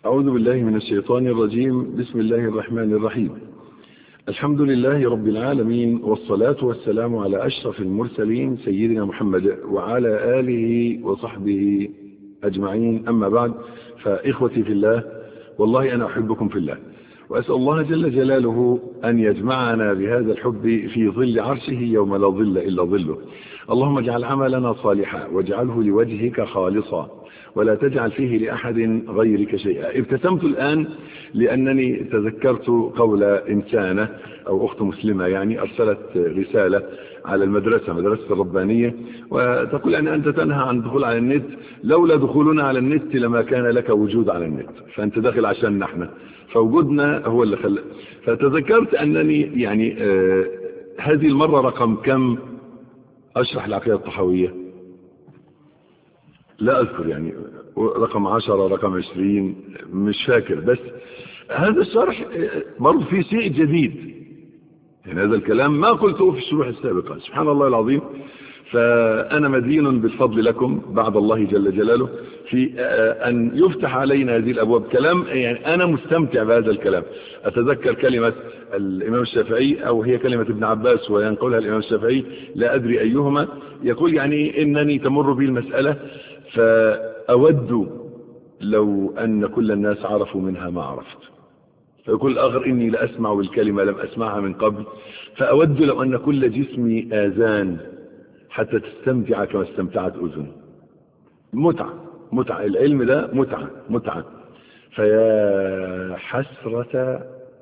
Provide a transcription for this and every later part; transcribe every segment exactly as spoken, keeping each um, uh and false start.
أعوذ بالله من الشيطان الرجيم. بسم الله الرحمن الرحيم. الحمد لله رب العالمين، والصلاة والسلام على أشرف المرسلين سيدنا محمد وعلى آله وصحبه أجمعين. أما بعد، فإخوتي في الله، والله أنا أحبكم في الله، وأسأل الله جل جلاله أن يجمعنا بهذا الحب في ظل عرشه يوم لا ظل إلا ظله. اللهم اجعل عملنا صالحا واجعله لوجهك خالصا ولا تجعل فيه لأحد غيرك شيئا. ابتسمت الآن لأنني تذكرت قول إنسانة أو أخت مسلمة يعني أرسلت رسالة على المدرسة، مدرسة الربانية، وتقول أن أنت تنهى عن الدخول على النت، لولا دخولنا على النت لما كان لك وجود على النت، فأنت داخل عشان نحن، فوجودنا هو اللي خلق. فتذكرت أنني يعني آه هذه المرة رقم كم أشرح العقيدة الطحاوية؟ لا أذكر، يعني رقم عشرة، رقم عشرين، مش فاكر. بس هذا الشرح برضه فيه شيء جديد، يعني هذا الكلام ما قلته في الشروح السابقة. سبحان الله العظيم. فأنا مدين بالفضل لكم بعد الله جل جلاله في أن يفتح علينا هذه الأبواب. كلام يعني أنا مستمتع بهذا الكلام. أتذكر كلمة الإمام الشافعي، أو هي كلمة ابن عباس وينقلها الإمام الشافعي، لا أدري أيهما، يقول يعني إنني تمر بي المسألة فأود لو أن كل الناس عرفوا منها ما عرفت. فيقول الآخر إني لأسمع بالكلمة لم أسمعها من قبل، فأود لو أن كل جسمي آذان حتى تستمتع كما استمتعت أذن. متعة متعة العلم ده، متعة متعة. فيا حسرة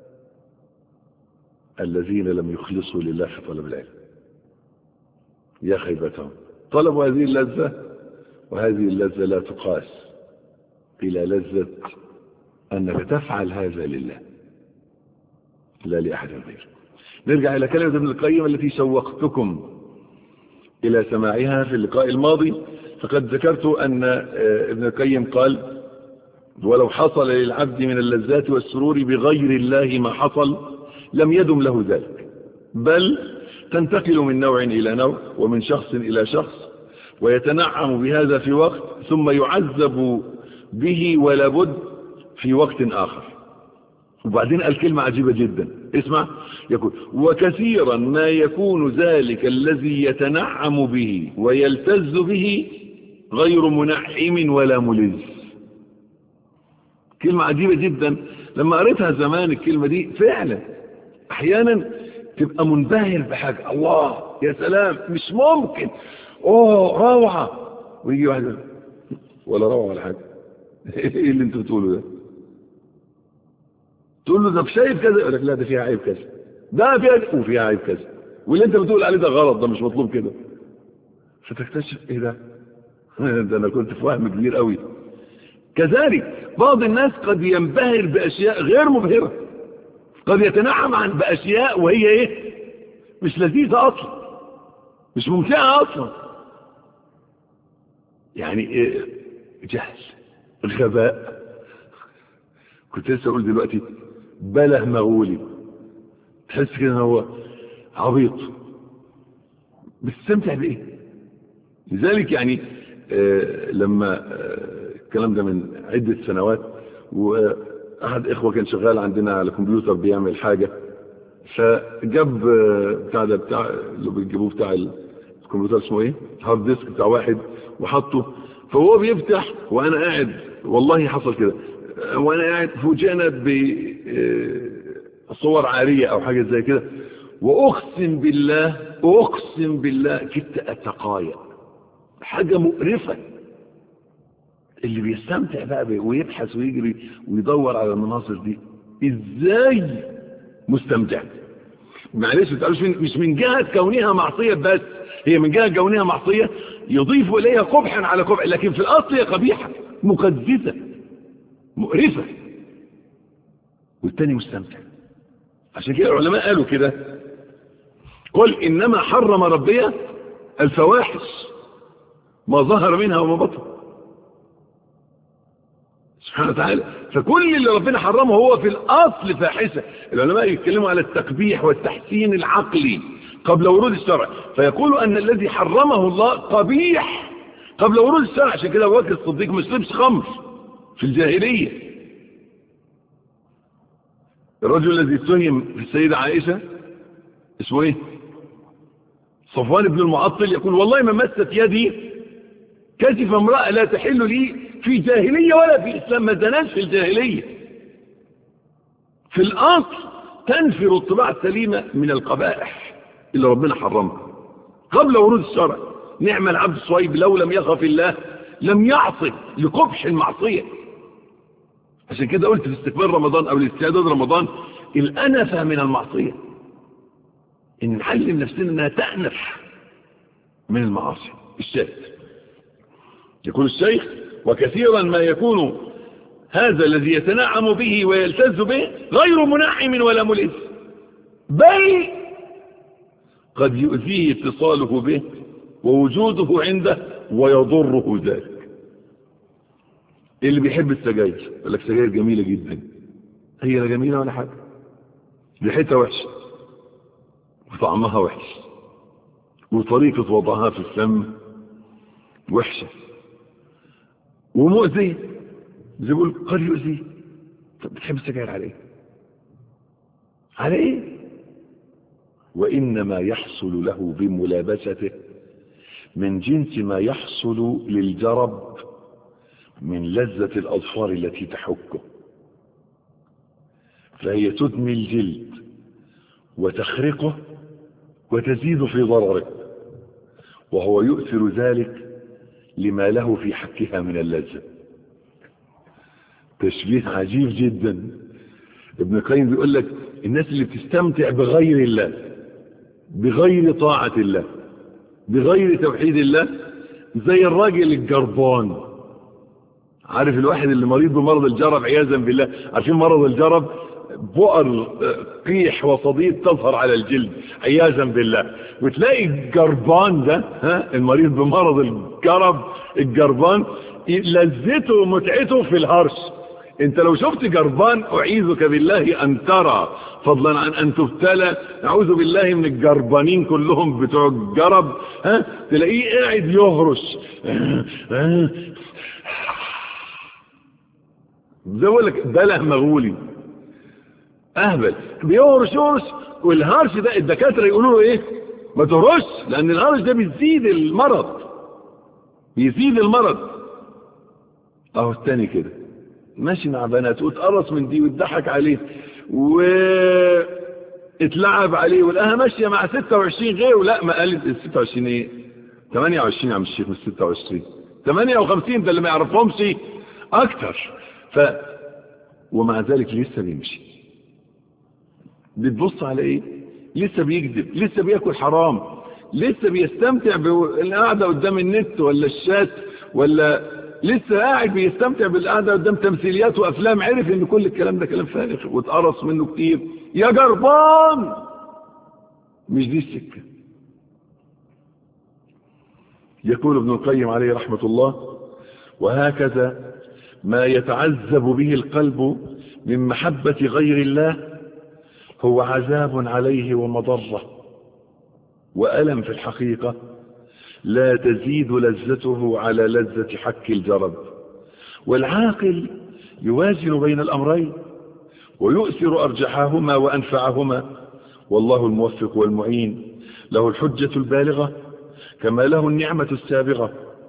الذين لم يخلصوا لله في طلب العلم، يا خيبتهم. طلبوا هذه اللذة، وهذه اللذة لا تقاس إلى لذة أنك تفعل هذا لله لا لأحد غيره. نرجع إلى كلمة ابن القيم التي شوقتكم إلى سماعها في اللقاء الماضي. فقد ذكرت أن ابن القيم قال: ولو حصل للعبد من اللذات والسرور بغير الله ما حصل لم يدم له ذلك، بل تنتقل من نوع إلى نوع ومن شخص إلى شخص، ويتنعم بهذا في وقت ثم يعذب به ولا بد في وقت آخر. وبعدين قال كلمة عجيبة جدا، اسمع، يقول: وكثيرا ما يكون ذلك الذي يتنعم به ويلتز به غير منعم ولا ملذ. كلمة عجيبة جدا. لما قريتها زمان الكلمة دي فعلا احيانا تبقى منبهر بحاجة، الله يا سلام مش ممكن، اوه روعة، ويجي واحد ولا روعة ولا حاجة. ايه اللي انت بتقوله ده؟ تقول له ده شايف كذا، يقول لك لا ده فيها عيب كذا، ده فيها وفيها عيب كذا، واللي انت بتقول عليه ده غلط، ده مش مطلوب كده. فتكتشف ايه ده؟ ده انا كنت في وهم كبير قوي. كذلك بعض الناس قد ينبهر باشياء غير مبهرة، قد يتنعم عن باشياء وهي ايه؟ مش لذيذة اصلا، مش ممتعة اصلا. يعني إيه؟ جهل، غباء. كنت لسه اقول دلوقتي بله مغولي، تحس كده ان هو عبيط، بتستمتع بايه؟ لذلك يعني آه لما آه الكلام ده من عدة سنوات، واحد اخوة كان شغال عندنا على كمبيوتر بيعمل حاجة، فجاب آه بتاع ده بتاع اللي بيجيبوه بتاع الكمبيوتر اسمه ايه، هارد ديسك بتاع واحد، وحطه. فهو بيفتح وانا قاعد، والله حصل كده، وانا قاعد فوجئنا بصور عارية او حاجة زي كده، واقسم بالله اقسم بالله كنت اتقايا، حاجة مقرفة. اللي بيستمتع بقى ويبحث ويجري ويدور على المناظر دي ازاي مستمتع؟ معلش متقالوش مش من جهة كونها معصية بس، هي من جهة كونها معصية يضيف اليها قبحا على قبح، لكن في الاصل هي قبيحة مقدسة مقرفة، والتاني مستمتع. عشان كده العلماء قالوا كده: قل انما حرم ربي الفواحش ما ظهر منها وما بطن، سبحانه وتعالى. فكل اللي ربنا حرمه هو في الاصل فاحشة. العلماء يتكلموا على التقبيح والتحسين العقلي قبل ورود الشرع، فيقولوا ان الذي حرمه الله قبيح قبل ورود الشرع. عشان كده ابو بكر الصديق ما شربش خمر في الجاهلية، الرجل الذي اتهم في السيدة عائشة اسمه ايه؟ صفوان بن المعطل، يقول والله ما مست يدي كتف امرأة لا تحل لي في جاهلية ولا في إسلام. ما زناش في الجاهلية. في الأصل تنفر الطباع السليمة من القبائح اللي ربنا حرمها قبل ورود الشرع. نعم العبد الصويب لو لم يخف الله لم يعصي لقبح المعصية. عشان كده قلت في استقبال رمضان أو الاستعداد رمضان الأنفة من المعصية، إن نعلم نفسنا أنها تأنف من المعاصي. الشاهد يقول الشيخ وكثيرا ما يكون هذا الذي يتنعم به ويلتز به غير منعم ولا ملئ، بل قد يؤذيه اتصاله به ووجوده عنده ويضره ذلك. اللي بيحب السجاير يقول لك سجاير جميلة جدا، هي لا جميلة ولا حاجة، ريحتها وحشة وطعمها وحش وطريقة وضعها في الفم وحشة ومؤذية، زي بيقول قد يؤذيه. طب بتحب السجاير على ايه؟ على ايه؟ وإنما يحصل له بملابسته من جنس ما يحصل للجرب من لذة الأظفار التي تحكه، فهي تدمي الجلد وتخرقه وتزيد في ضرره، وهو يؤثر ذلك لما له في حكها من اللذة. تشبيه عجيب جدا. ابن القيم بيقول لك الناس اللي بتستمتع بغير الله، بغير طاعة الله، بغير توحيد الله، زي الراجل الجربان. عارف الواحد اللي مريض بمرض الجرب عياذا بالله؟ عارفين مرض الجرب؟ بؤر قيح وصديد تظهر على الجلد عياذا بالله. وتلاقي الجربان ده، ها، المريض بمرض الجرب الجربان لذته ومتعته في الهرش. انت لو شفت جربان اعيذك بالله ان ترى، فضلا عن ان تبتلى، اعوذ بالله من الجربانين كلهم بتوع الجرب، ها، تلاقيه قاعد يهرش زي بقول لك بله مغولي اهبل، بيهرش يهرش. والهرش ده الدكاتره يقولوا له ايه؟ ما تهرش، لان الهرش ده بيزيد المرض، بيزيد المرض. اهو الثاني كده ماشي مع بنات واتقرص من دي واتضحك عليه واتلعب عليه، ولقاها ماشيه مع ستة وعشرين غيره. لا، ما قالت ال ستة وعشرين ايه؟ ثمانية وعشرين يا عم الشيخ، مش ستة وعشرين، ثمانية وخمسين، ده اللي ما يعرفهمش اكتر. ف ومع ذلك لسه بيمشي. بتبص على ايه؟ لسه بيكذب، لسه بياكل حرام، لسه بيستمتع بالقعده قدام النت ولا الشات، ولا لسه قاعد بيستمتع بالقعده قدام تمثيليات وافلام. عرف ان كل الكلام ده كلام فارغ واتقرص منه كتير. يا جربان، مش دي السكه. يقول ابن القيم عليه رحمه الله وهكذا ما يتعذب به القلب من محبه غير الله هو عذاب عليه ومضره وألم في الحقيقة لا تزيد لذته على لذة حك الجرب. والعاقل يوازن بين الأمرين ويؤثر أرجحهما وأنفعهما، والله الموفق والمعين، له الحجة البالغة كما له النعمة السابغة.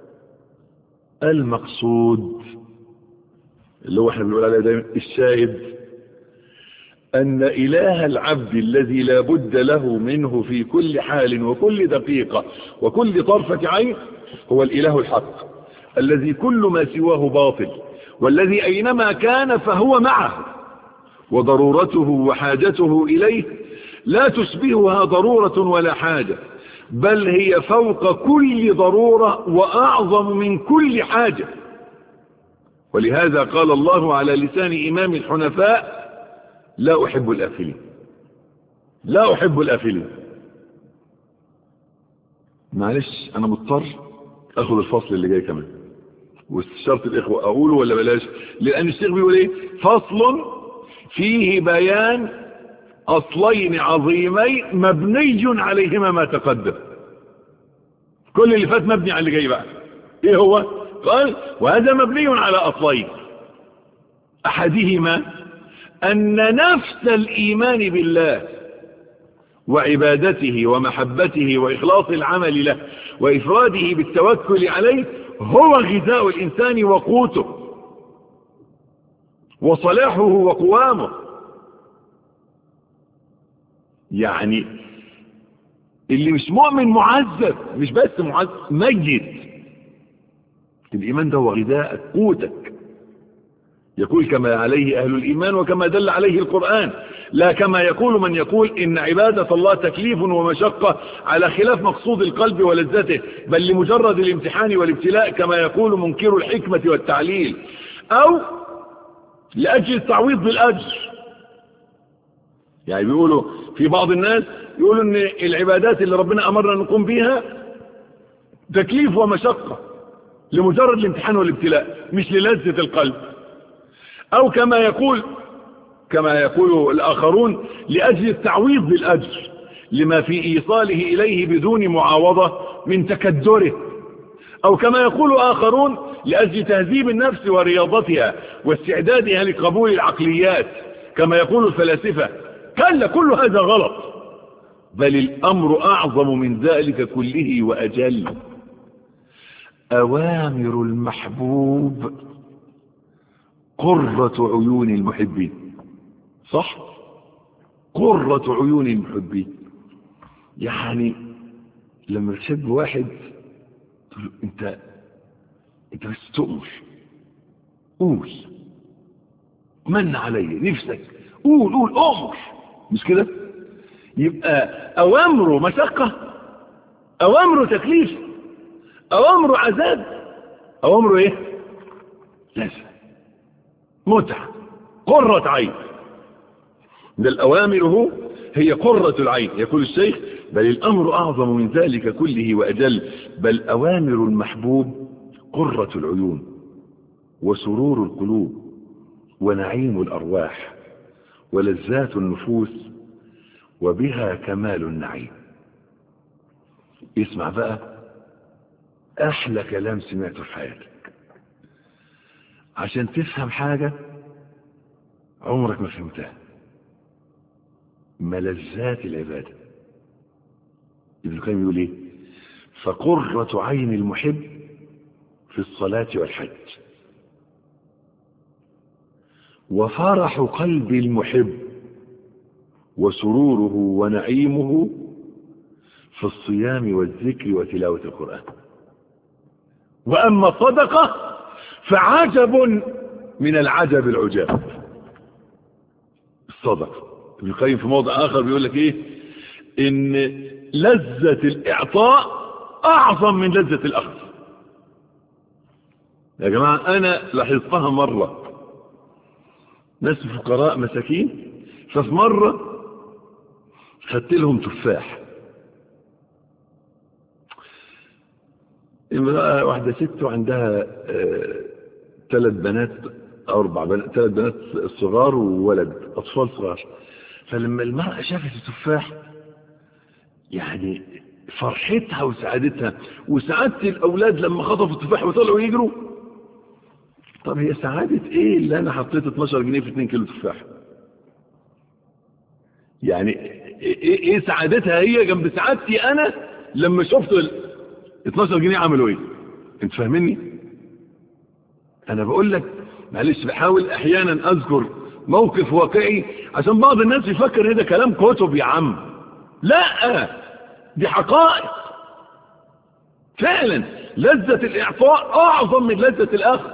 المقصود اللي هو احنا بنقول عليه دايما الشاهد أن إله العبد الذي لا بد له منه في كل حال وكل دقيقة وكل طرفة عين هو الإله الحق الذي كل ما سواه باطل، والذي أينما كان فهو معه، وضرورته وحاجته إليه لا تشبهها ضرورة ولا حاجة، بل هي فوق كل ضرورة وأعظم من كل حاجة. ولهذا قال الله على لسان إمام الحنفاء لا أحب الآفلين، لا أحب الآفلين. معلش أنا مضطر أخذ الفصل اللي جاي كمان واستشارة الإخوة، أقوله ولا بلاش؟ لأن الشيخ بيقول إيه؟ فصل فيه بيان أصلين عظيمين مبني عليهما ما تقدم. كل اللي فات مبني على اللي جاي بقى. إيه هو؟ قال وهذا مبني على أصلين، أحدهما أن نفس الإيمان بالله وعبادته ومحبته وإخلاص العمل له وإفراده بالتوكل عليه هو غذاء الإنسان وقوته وصلاحه وقوامه. يعني اللي مش مؤمن معذب، مش بس معذب، ميت. الإيمان ده هو غذاءك، قوتك. يقول كما عليه أهل الإيمان وكما دل عليه القرآن، لا كما يقول من يقول إن عبادة الله تكليف ومشقة على خلاف مقصود القلب ولذته، بل لمجرد الامتحان والابتلاء كما يقول منكر الحكمة والتعليل، أو لأجل التعويض بالأجر. يعني بيقولوا في بعض الناس يقولوا ان العبادات اللي ربنا أمرنا نقوم بيها تكليف ومشقة لمجرد الامتحان والابتلاء مش للذة القلب، أو كما يقول كما يقول الآخرون لأجل التعويض بالأجر لما في إيصاله إليه بدون معاوضة من تكدره، أو كما يقول آخرون لأجل تهذيب النفس ورياضتها واستعدادها لقبول العقليات كما يقول الفلاسفة. كلا، كل هذا غلط، بل الأمر أعظم من ذلك كله وأجل. أوامر المحبوب قرة عيون المحبين. صح؟ قرة عيون المحبين. يعني لما تحب واحد تقول له انت انت بس تؤمر، قول، من علي نفسك، قول قول أمر، مش كده؟ يبقى أوامره مشقة، أوامره تكليف، أوامره عذاب، أوامره ايه؟ لازم متعة، قرة عين. ده الأوامر هو هي قرة العين. يقول الشيخ بل الأمر أعظم من ذلك كله وأجل، بل أوامر المحبوب قرة العيون وسرور القلوب ونعيم الأرواح ولذات النفوس وبها كمال النعيم. اسمع بقى أحلى كلام سمعته في حياتك عشان تفهم حاجة عمرك ما فهمتها. ملذات العبادة. ابن القيم يقول ايه؟ فقرة عين المحب في الصلاة والحج، وفرح قلب المحب وسروره ونعيمه في الصيام والذكر وتلاوة القرآن. وأما الصدقة فعجب من العجب العجاب. الصدقة ابن القيم في موضع آخر بيقول لك ايه؟ ان لذة الإعطاء أعظم من لذة الأخذ. يا جماعة أنا لاحظتها مرة، ناس فقراء مساكين، ففي مرة خدت لهم تفاح. امرأة واحدة ست وعندها ثلاث آه بنات أو أربع بنات، ثلاث بنات صغار وولد أطفال صغار. فلما المرأة شافت التفاح يعني فرحتها وسعادتها وسعادة الأولاد لما خطفوا التفاح وطلعوا يجروا. طب هي سعادة ايه اللي انا حطيت اتناشر جنيه في اتنين كيلو تفاح؟ يعني ايه, إيه سعادتها هي جنب سعادتي انا لما شفت ال اتناشر جنيه عملوا ايه؟ انت فاهمني؟ انا بقول لك معلش بحاول احيانا اذكر موقف واقعي عشان بعض الناس يفكر ان ده كلام كتب يا عم. لا، دي حقائق فعلا. لذة الاعطاء اعظم من لذة الاخذ،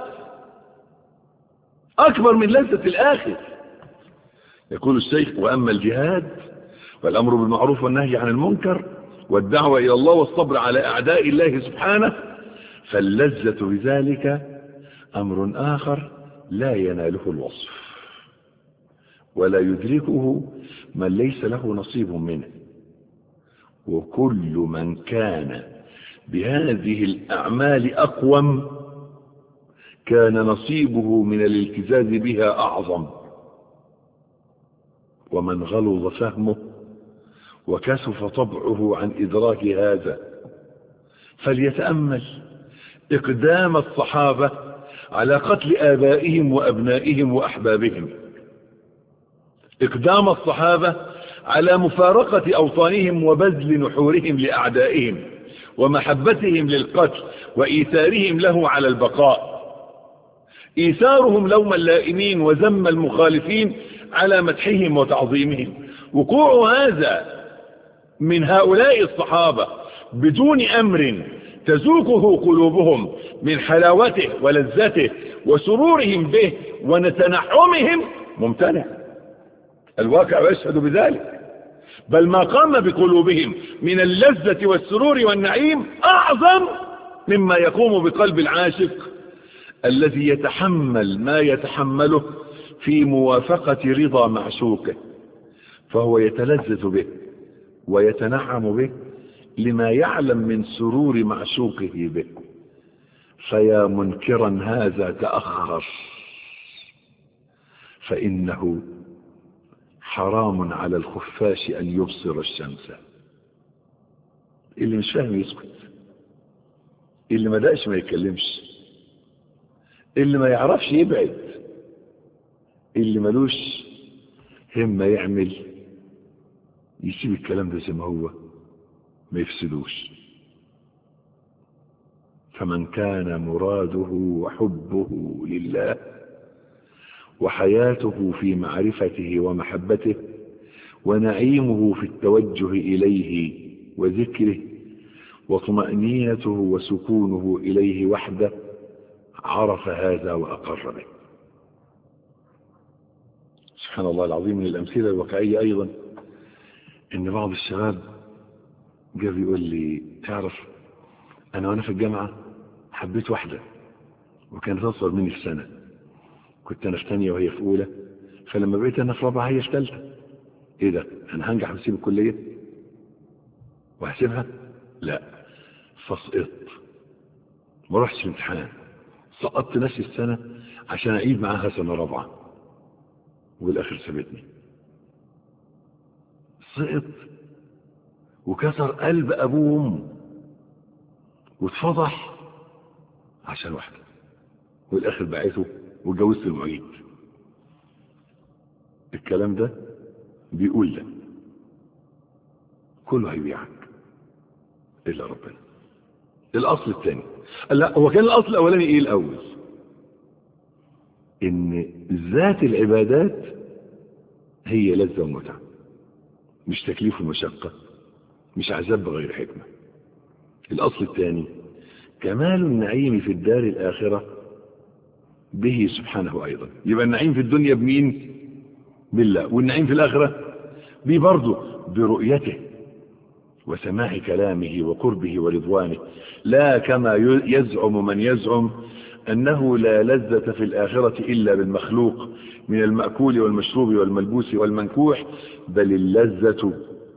اكبر من لذة الاخذ. يقول الشيخ واما الجهاد والامر بالمعروف والنهي عن المنكر والدعوة الى الله والصبر على اعداء الله سبحانه فاللذة بذلك امر اخر لا يناله الوصف ولا يدركه من ليس له نصيب منه. وكل من كان بهذه الأعمال أقوم كان نصيبه من الالتزاز بها أعظم، ومن غلظ فهمه وكسف طبعه عن إدراك هذا فليتأمل إقدام الصحابة على قتل آبائهم وأبنائهم وأحبابهم. إقدام الصحابة على مفارقة أوطانهم وبذل نحورهم لأعدائهم ومحبتهم للقتل وإيثارهم له على البقاء، إيثارهم لوم اللائمين وذم المخالفين على مدحهم وتعظيمهم. وقوع هذا من هؤلاء الصحابة بدون أمر تذوقه قلوبهم من حلاوته ولذته وسرورهم به ونتنعمهم ممتنع، الواقع يشهد بذلك. بل ما قام بقلوبهم من اللذة والسرور والنعيم أعظم مما يقوم بقلب العاشق الذي يتحمل ما يتحمله في موافقة رضا معشوقه، فهو يتلذذ به ويتنعم به لما يعلم من سرور معشوقه به. فيا منكرا هذا تأخر، فإنه حرام على الخفاش أن يبصر الشمس. اللي مش فاهم يسكت، اللي ما دقش ما يتكلمش، اللي ما يعرفش يبعد، اللي ملوش همة يعمل يسيب الكلام ده زي ما هو ما يفسدوش. فمن كان مراده وحبه لله وحياته في معرفته ومحبته ونعيمه في التوجه إليه وذكره وطمأنينته وسكونه إليه وحده عرف هذا وأقر به. سبحان الله العظيم. من الأمثلة الواقعية أيضا إن بعض الشباب جاء يقول لي تعرف أنا وأنا في الجامعة حبيت واحدة وكانت أصغر مني في سنة، كنت أنا في ثانية وهي في أولى، فلما بقيت أنا في رابعة هي في ثالثة. إيه ده؟ أنا هنجح وأسيب الكلية وهسيبها؟ لا، فسقطت ما رحتش الامتحان، سقطت نفسي السنة عشان أعيد معاها سنة رابعة وبالآخر سابتني. سقط وكسر قلب أبوه وأمه واتفضح عشان واحدة والآخر بعته واتجوزت المعيد. الكلام ده بيقول لك كله هيبيعك إلا ربنا. الأصل الثاني، لا هو كان الأصل الأولاني إيه الأول؟ إن ذات العبادات هي لذة ومتعة، مش تكليف ومشقة، مش عذاب بغير حكمة. الأصل الثاني كمال النعيم في الدار الآخرة به سبحانه أيضا. يبقى النعيم في الدنيا بمين؟ بالله. والنعيم في الآخرة به برضه برؤيته وسماع كلامه وقربه ورضوانه، لا كما يزعم من يزعم أنه لا لذة في الآخرة إلا بالمخلوق من المأكول والمشروب والملبوس والمنكوح، بل اللذة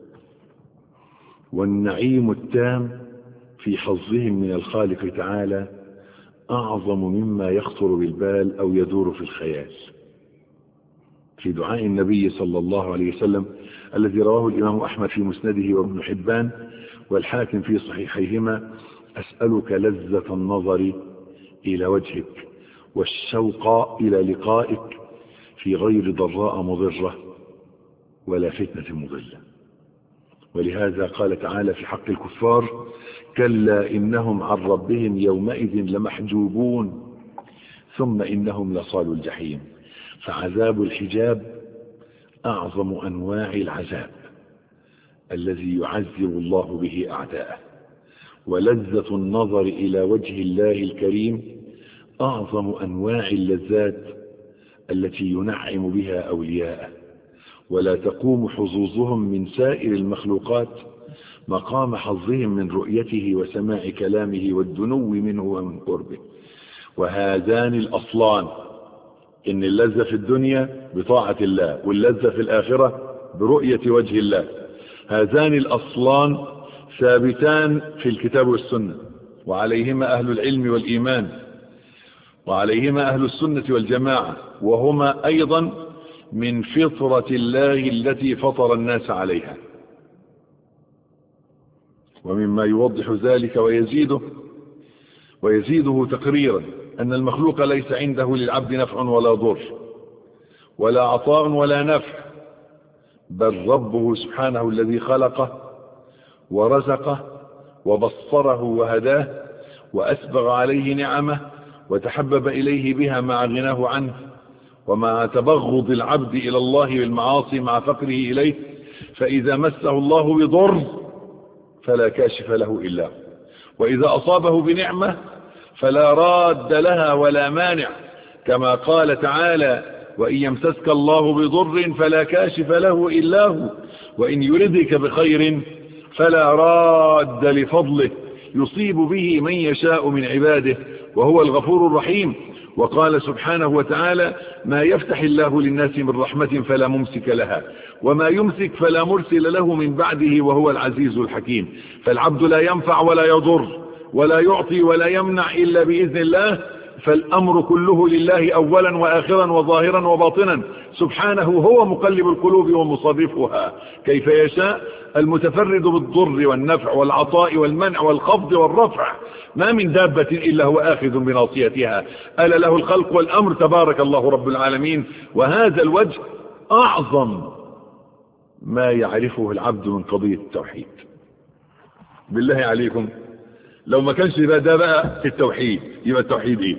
والنعيم التام في حظهم من الخالق تعالى أعظم مما يخطر بالبال أو يدور في الخيال. في دعاء النبي صلى الله عليه وسلم الذي رواه الإمام أحمد في مسنده وابن حبان والحاكم في صحيحيهما: أسألك لذة النظر إلى وجهك والشوق إلى لقائك في غير ضراء مضرة ولا فتنة مضلة. ولهذا قال تعالى في حق الكفار: كلا إنهم عن ربهم يومئذ لمحجوبون ثم إنهم لصالوا الجحيم. فعذاب الحجاب أعظم أنواع العذاب الذي يعذب الله به أعداءه، ولذة النظر إلى وجه الله الكريم أعظم أنواع اللذات التي ينعم بها أولياءه، ولا تقوم حظوظهم من سائر المخلوقات مقام حظهم من رؤيته وسماع كلامه والدنو منه ومن قربه. وهذان الأصلان، إن اللذة في الدنيا بطاعة الله واللذة في الآخرة برؤية وجه الله، هذان الأصلان ثابتان في الكتاب والسنة، وعليهما أهل العلم والإيمان، وعليهما أهل السنة والجماعة، وهما أيضا من فطرة الله التي فطر الناس عليها. ومما يوضح ذلك ويزيده ويزيده تقريرا أن المخلوق ليس عنده للعبد نفع ولا ضر ولا عطاء ولا نفع بل ربه سبحانه الذي خلقه ورزقه وبصره وهداه وأسبغ عليه نعمه وتحبب إليه بها مع غناه عنه ومع تبغض العبد إلى الله بالمعاصي مع فقره إليه، فإذا مسه الله بضر فلا كاشف له إلا هو، وإذا أصابه بنعمة فلا راد لها ولا مانع، كما قال تعالى: وإن يمسسك الله بضر فلا كاشف له إلا هو، وإن يردك بخير فلا راد لفضله يصيب به من يشاء من عباده وهو الغفور الرحيم. وقال سبحانه وتعالى: ما يفتح الله للناس من رحمة فلا ممسك لها وما يمسك فلا مرسل له من بعده وهو العزيز الحكيم. فالعبد لا ينفع ولا يضر ولا يعطي ولا يمنع إلا بإذن الله، فالأمر كله لله أولا وآخرا وظاهرا وباطنا سبحانه، هو مقلب القلوب ومصرفها كيف يشاء، المتفرد بالضر والنفع والعطاء والمنع والخفض والرفع، ما من دابة إلا هو آخذ بناصيتها، ألا له الخلق والأمر تبارك الله رب العالمين. وهذا الوجه أعظم ما يعرفه العبد من قضية التوحيد. بالله عليكم لو ما كانش يبقى ده بقى في التوحيد، يبقى التوحيد ايه؟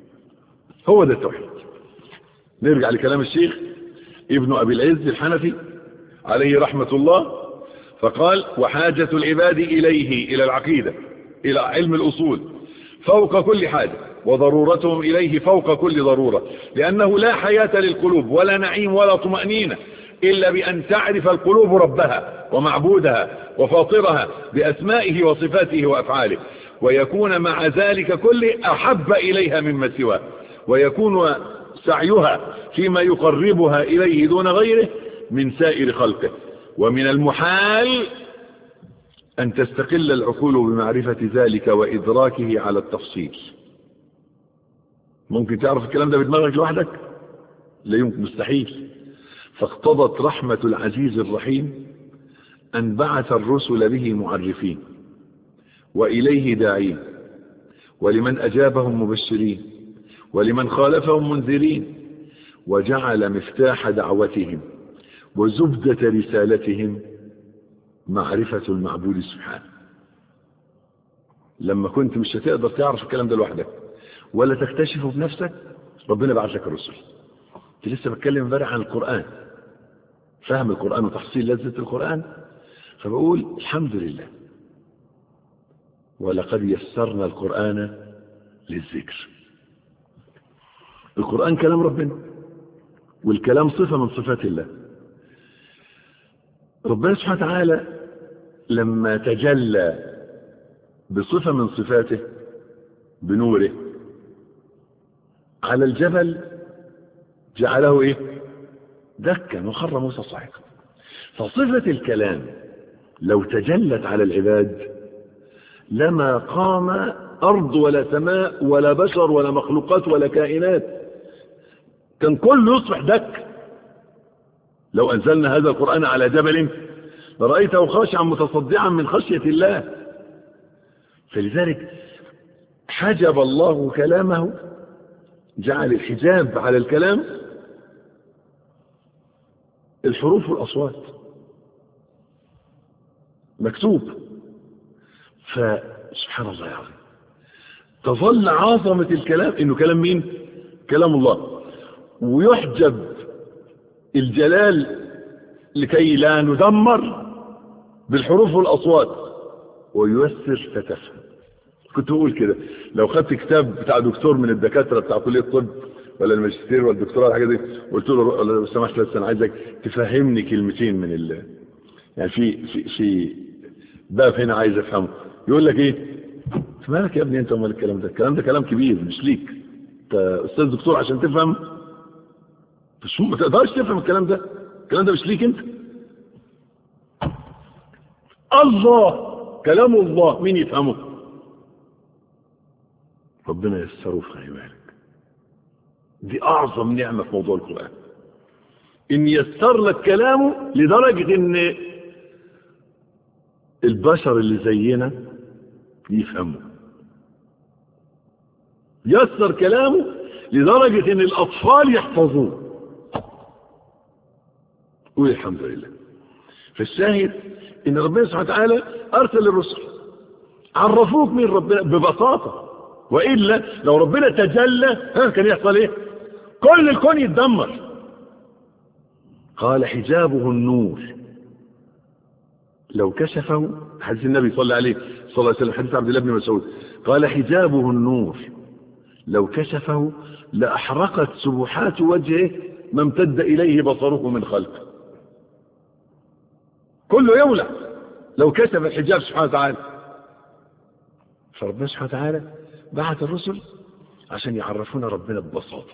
هو ده التوحيد. نرجع لكلام الشيخ ابن أبي العز الحنفي عليه رحمة الله، فقال: وحاجة العباد إليه، إلى العقيدة، إلى علم الأصول، فوق كل حاجة، وضرورتهم إليه فوق كل ضرورة، لأنه لا حياة للقلوب ولا نعيم ولا طمأنينة إلا بأن تعرف القلوب ربها ومعبودها وفاطرها بأسمائه وصفاته وأفعاله، ويكون مع ذلك كله أحب إليها مما سواه، ويكون سعيها فيما يقربها إليه دون غيره من سائر خلقه. ومن المحال أن تستقل العقول بمعرفة ذلك وإدراكه على التفصيل. ممكن تعرف الكلام ده بدماغك لوحدك؟ لا يمكن، مستحيل. فاقتضت رحمة العزيز الرحيم أن بعث الرسل به معرفين وإليه داعين، ولمن أجابهم مبشرين، ولمن خالفهم منذرين، وجعل مفتاح دعوتهم وزبدة رسالتهم معرفة المعبود سبحانه. لما كنت مش هتقدر تعرف الكلام ده لوحدك ولا تكتشفه بنفسك، ربنا بعث لك الرسل. كنت لسه بتكلم امبارح عن القرآن، فهم القرآن وتحصيل لذة القرآن، فبقول الحمد لله ولقد يسرنا القرآن للذكر. القرآن كلام ربنا، والكلام صفة من صفات الله. ربنا سبحانه وتعالى لما تجلى بصفة من صفاته بنوره على الجبل جعله ايه؟ دكا وخر موسى صعقا. فصفة الكلام لو تجلت على العباد لما قام أرض ولا سماء ولا بشر ولا مخلوقات ولا كائنات، كان كله يصبح دك. لو أنزلنا هذا القرآن على جبل لرأيته خاشعا متصدعا من خشية الله. فلذلك حجب الله كلامه، جعل الحجاب على الكلام الحروف والأصوات مكتوب. فسبحان الله العظيم تظل عظمة الكلام انه كلام مين؟ كلام الله. ويحجب الجلال لكي لا ندمر بالحروف والأصوات، وييسر فتفهم. كنت بقول كده، لو خدت كتاب بتاع دكتور من الدكاترة بتاع كلية الطب ولا الماجستير ولا الدكتوراه الحاجة دي، قلت له لو سمحت بس انا عايزك تفهمني كلمتين من ال يعني في في في باب هنا عايز افهمه، يقول لك ايه؟ مالك يا ابني انت امال الكلام ده؟ الكلام ده كلام كبير مش ليك، انت استاذ دكتور عشان تفهم، مش ما تقدرش تفهم الكلام ده، الكلام ده مش ليك انت. الله كلام الله مين يفهمه؟ ربنا يسره في بالك. دي اعظم نعمة في موضوع القرآن، ان يسر لك كلامه لدرجة ان البشر اللي زينا يفهموا. يسر كلامه لدرجة ان الاطفال يحفظوه. قول الحمد لله. فالشاهد ان ربنا سبحانه وتعالى ارسل الرسل عرفوك من ربنا ببساطة، وإلا لو ربنا تجلى ها كان يحصل ايه؟ كل الكون يتدمر. قال حجابه النور لو كشفه، حديث النبي صلى الله عليه صلى الله عليه وسلم، حديث عبد الله بن مسعود، قال حجابه النور لو كشفه لأحرقت سبحات وجهه ما امتد إليه بصره من خلقه. كله يولع لو كشف الحجاب سبحانه وتعالى. فربنا سبحانه وتعالى بعث الرسل عشان يعرفونا ربنا ببساطة.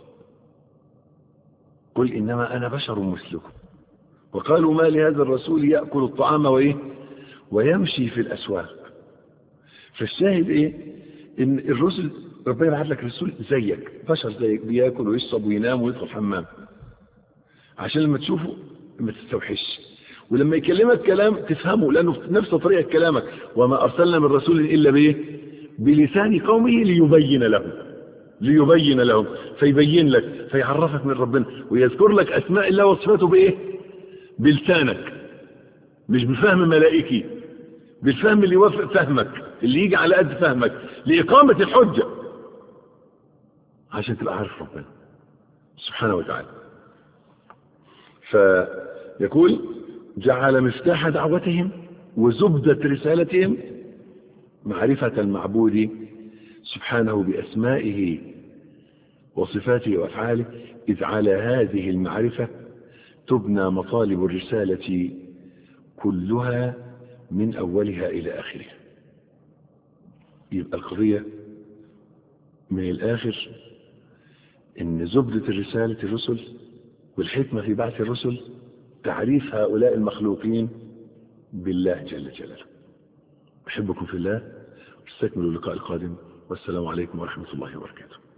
قل إنما أنا بشر مثلكم. وقالوا ما لهذا الرسول يأكل الطعام وإيه ويمشي في الأسواق. فالشاهد إيه؟ إن الرسل ربنا يبعث لك رسول زيك، بشر زيك، بياكل ويشرب وينام ويدخل حمام، عشان لما تشوفه ما تستوحش، ولما يكلمك كلام تفهمه، لأنه في نفس طريقة كلامك. وما أرسلنا من رسول إلا بإيه؟ بلسان قومه ليبين لهم ليبين لهم فيبين لك، فيعرفك من ربنا، ويذكر لك أسماء الله وصفاته بإيه؟ بلسانك، مش بفهم ملائكي، بالفهم اللي يوافق فهمك، اللي يجي على قد فهمك، لإقامة الحجة، عشان تبقى عارف ربنا سبحانه وتعالى. فيقول جعل مفتاح دعوتهم وزبدة رسالتهم معرفة المعبود سبحانه بأسمائه وصفاته وأفعاله، إذ على هذه المعرفة تبنى مطالب الرسالة كلها من أولها إلى آخرها. يبقى القضية من الآخر إن زبدة الرسالة الرسل، والحكمة في بعث الرسل تعريف هؤلاء المخلوقين بالله جل جلاله. أحبكم في الله، استكملوا اللقاء القادم، والسلام عليكم ورحمة الله وبركاته.